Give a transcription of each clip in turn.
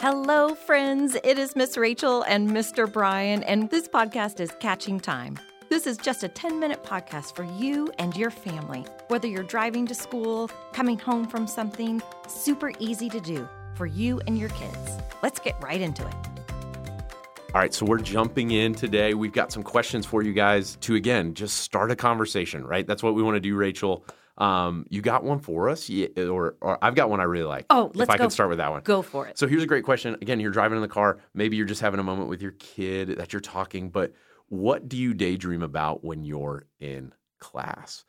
Hello, friends. It is Miss Rachel and Mr. Brian, and this podcast is Catching Time. This is just a 10-minute podcast for you and your family. Whether you're driving to school, coming home from something, super easy to do for you and your kids. Let's get right into it. All right, so we're jumping in today. We've got some questions for you guys to, again, just start a conversation, right? That's what we want to do, Rachel. You got one for us, or I've got one I really like. Oh, let's If I could start with that one. Go for it. So here's a great question. Again, you're driving in the car. Maybe you're just having a moment with your kid that you're talking, but what do you daydream about when you're in class?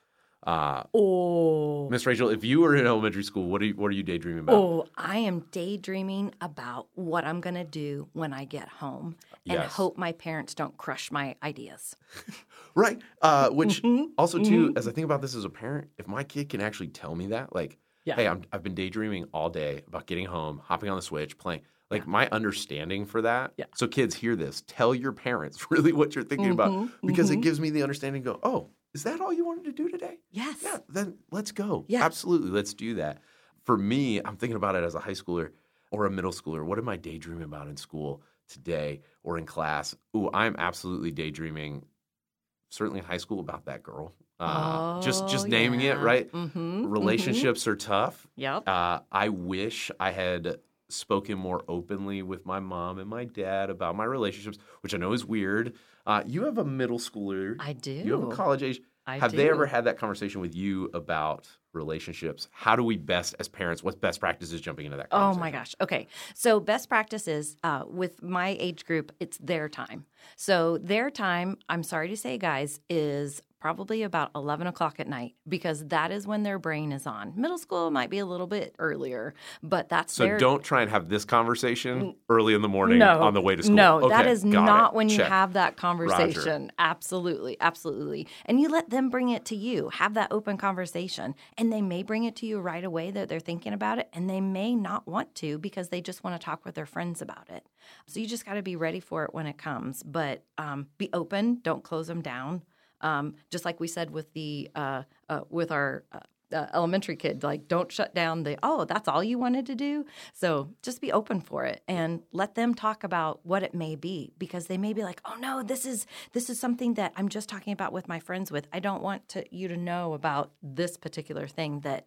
Miss Rachel, if you were in elementary school, what are you daydreaming about? Oh, I am daydreaming about what I'm going to do when I get home and hope my parents don't crush my ideas. Right. Which also, too, as I think about this as a parent, if my kid can actually tell me that, like, hey, I've been daydreaming all day about getting home, hopping on the Switch, playing. Like, my understanding for that. Yeah. So kids, hear this. Tell your parents really what you're thinking about, because it gives me the understanding to go, oh, is that all you wanted to do today? Yes. Yeah, then let's go. Yeah. Absolutely, let's do that. For me, I'm thinking about it as a high schooler or a middle schooler. What am I daydreaming about in school today or in class? Ooh, I'm absolutely daydreaming, certainly in high school, about that girl. Just naming it, right? Relationships are tough. Yep. I wish I had spoken more openly with my mom and my dad about my relationships, which I know is weird. You have a middle schooler. I do. You have a college age. Have they ever had that conversation with you about relationships? How do we best, as parents, what's best practices jumping into that conversation? Oh, my gosh. Okay. So best practices with my age group, it's their time. So their time, I'm sorry to say, guys, is probably about 11 o'clock at night, because that is when their brain is on. Middle school might be a little bit earlier, but that's so don't try and have this conversation early in the morning on the way to school. No, okay, that is not when you Check. have that conversation. Roger. Absolutely, absolutely. And you let them bring it to you. Have that open conversation. And they may bring it to you right away that they're thinking about it, and they may not want to because they just want to talk with their friends about it. So you just got to be ready for it when it comes. But be open. Don't close them down. Just like we said with the with our elementary kid, like, don't shut down that's all you wanted to do. So just be open for it and let them talk about what it may be, because they may be like, oh no, this is something that I'm just talking about with my friends with. I don't want you to know about this particular thing that,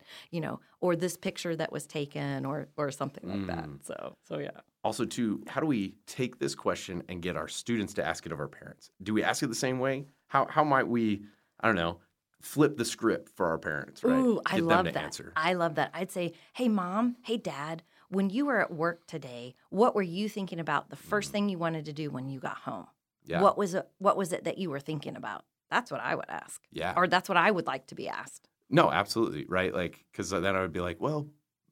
or this picture that was taken or something like that. So yeah. Also, too, how do we take this question and get our students to ask it of our parents? Do we ask it the same way? How might we, I don't know, flip the script for our parents, right? Ooh, I love that. Answer. I love that. I'd say, hey, Mom, hey, Dad, when you were at work today, what were you thinking about the first thing you wanted to do when you got home? Yeah. What was it that you were thinking about? That's what I would ask. Yeah. Or that's what I would like to be asked. No, absolutely, right? Like, because then I would be like, well,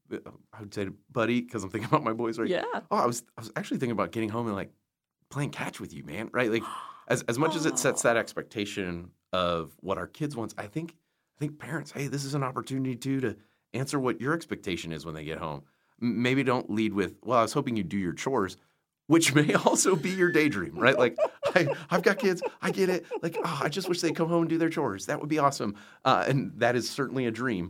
I would say, buddy, because I'm thinking about my boys, right? Yeah. Oh, I was actually thinking about getting home and, like, playing catch with you, man, right? Like, as much as it sets that expectation of what our kids want, I think parents, hey, this is an opportunity too to answer what your expectation is when they get home. Maybe don't lead with, well, I was hoping you'd do your chores, which may also be your daydream, right? Like, I've got kids, I get it. Like, I just wish they'd come home and do their chores. That would be awesome. And that is certainly a dream.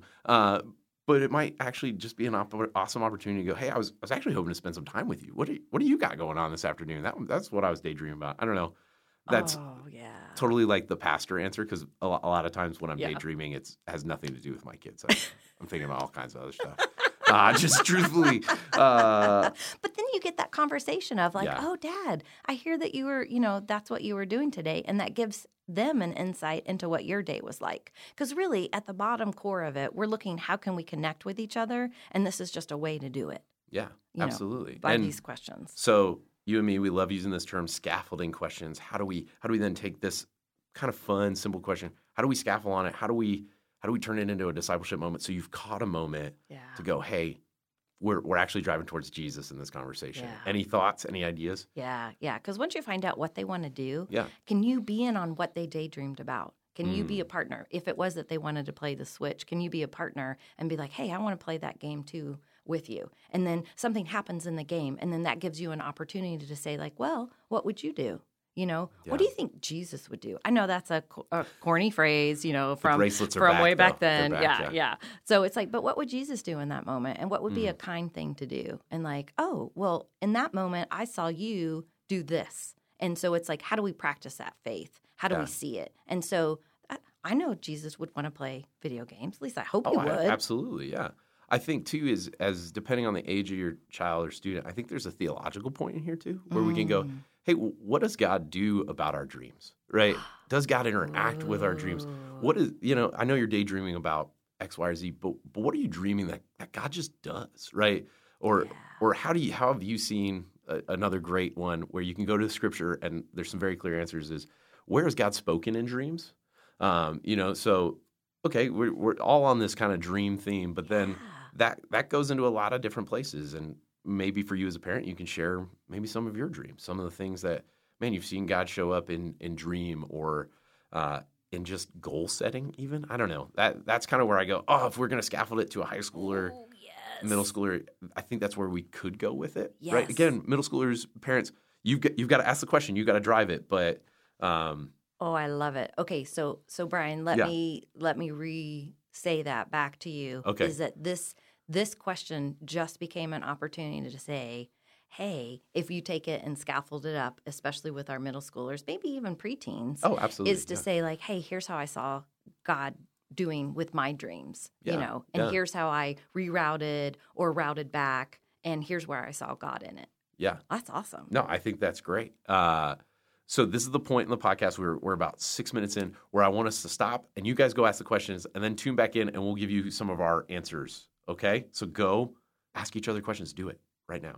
But it might actually just be an awesome opportunity to go, hey, I was actually hoping to spend some time with you. What do you got going on this afternoon? That's what I was daydreaming about. I don't know. That's totally like the pastor answer, because a lot of times when I'm daydreaming, it has nothing to do with my kids. I'm thinking about all kinds of other stuff. Just truthfully. But then you get that conversation of like, oh, Dad, I hear that you were, that's what you were doing today. And that gives them an insight into what your day was like. Because really, at the bottom core of it, we're looking, how can we connect with each other? And this is just a way to do it. Yeah, absolutely. By these questions. So you and me, we love using this term, scaffolding questions. How do we then take this kind of fun, simple question? How do we scaffold on it? How do we turn it into a discipleship moment? So you've caught a moment to go, hey, we're actually driving towards Jesus in this conversation. Yeah. Any thoughts? Any ideas? Yeah. Because once you find out what they want to do, can you be in on what they daydreamed about? Can you be a partner? If it was that they wanted to play the Switch, can you be a partner and be like, hey, I want to play that game too with you? And then something happens in the game, and then that gives you an opportunity to say like, well, what would you do You know, Yeah. what do you think Jesus would do? I know that's a corny phrase, you know, from bracelets are from back, way back though. They're then. back, Yeah. So it's like, but what would Jesus do in that moment? And what would be a kind thing to do? And like, oh, well, in that moment, I saw you do this. And so it's like, how do we practice that faith? How do we see it? And so I know Jesus would want to play video games. At least I hope he would. Absolutely, yeah. I think, too, is as depending on the age of your child or student, I think there's a theological point in here, too, where we can go, hey, what does God do about our dreams, right? Does God interact with our dreams? What is, you know, I know you're daydreaming about X, Y, or Z, but what are you dreaming that God just does, right? Or how have you seen another great one where you can go to the scripture and there's some very clear answers is, where has God spoken in dreams? You know, so, okay, we're all on this kind of dream theme, but then that goes into a lot of different places. And maybe for you as a parent, you can share maybe some of your dreams, some of the things that, man, you've seen God show up in dream or in just goal setting even. I don't know. That's kind of where I go, oh, if we're going to scaffold it to a high schooler, middle schooler, I think that's where we could go with it, right? Again, middle schoolers, parents, you've got to ask the question, you've got to drive it, but oh, I love it. Okay, so Brian, let me re-say that back to you. Okay. Is that this question just became an opportunity to say, hey, if you take it and scaffold it up, especially with our middle schoolers, maybe even preteens, oh, absolutely, is to say like, hey, here's how I saw God doing with my dreams, you know, and here's how I rerouted or routed back, and here's where I saw God in it. Yeah. That's awesome. No, I think that's great. So this is the point in the podcast we're about 6 minutes in where I want us to stop and you guys go ask the questions and then tune back in and we'll give you some of our answers. Okay? So go ask each other questions. Do it right now.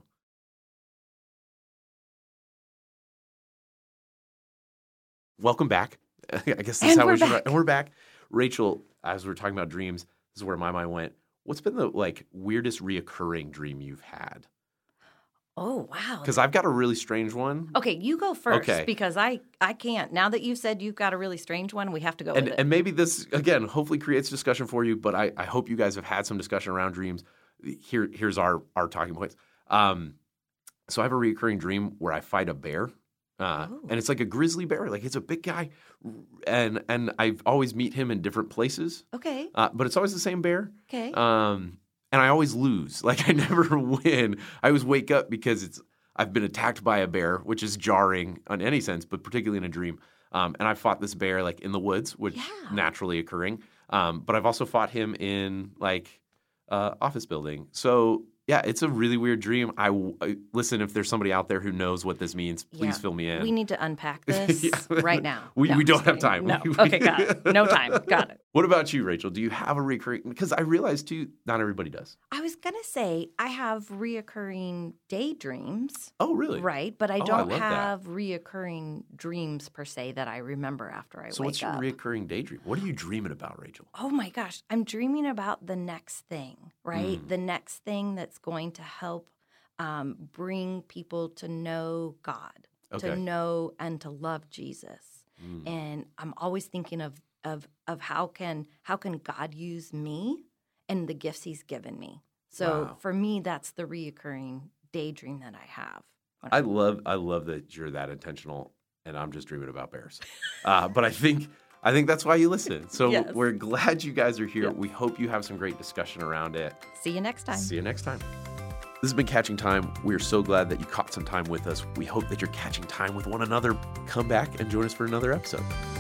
Welcome back. I guess this is how we should. And we're back. Rachel, as we're talking about dreams, this is where my mind went. What's been the weirdest reoccurring dream you've had? Oh, wow. Because I've got a really strange one. Okay, you go first because I can't. Now that you said you've got a really strange one, we have to go with it. And maybe this, again, hopefully creates discussion for you, but I hope you guys have had some discussion around dreams. Here's our talking points. So I have a recurring dream where I fight a bear. And it's like a grizzly bear. Like it's a big guy. And I always meet him in different places. Okay. But it's always the same bear. Okay. And I always lose. Like I never win. I always wake up because I've been attacked by a bear, which is jarring in any sense, but particularly in a dream. And I fought this bear like in the woods, which naturally occurring. But I've also fought him in like office building. So yeah, it's a really weird dream. I listen, if there's somebody out there who knows what this means, please fill me in. We need to unpack this right now. We don't have time. No. Okay, got it. No time. Got it. What about you, Rachel? Do you have a recurring? Because I realize, too, not everybody does. I was going to say I have reoccurring daydreams. Oh, really? Right, but I don't have reoccurring dreams per se that I remember after I wake up. So what's your reoccurring daydream? What are you dreaming about, Rachel? Oh, my gosh. I'm dreaming about the next thing, right? The next thing that's going to help bring people to know God, to know and to love Jesus. And I'm always thinking of how can God use me and the gifts He's given me. So for me, that's the reoccurring daydream that I have. I love that you're that intentional, and I'm just dreaming about bears. But I think that's why you listen. So we're glad you guys are here. Yep. We hope you have some great discussion around it. See you next time. See you next time. This has been Catching Time. We are so glad that you caught some time with us. We hope that you're catching time with one another. Come back and join us for another episode.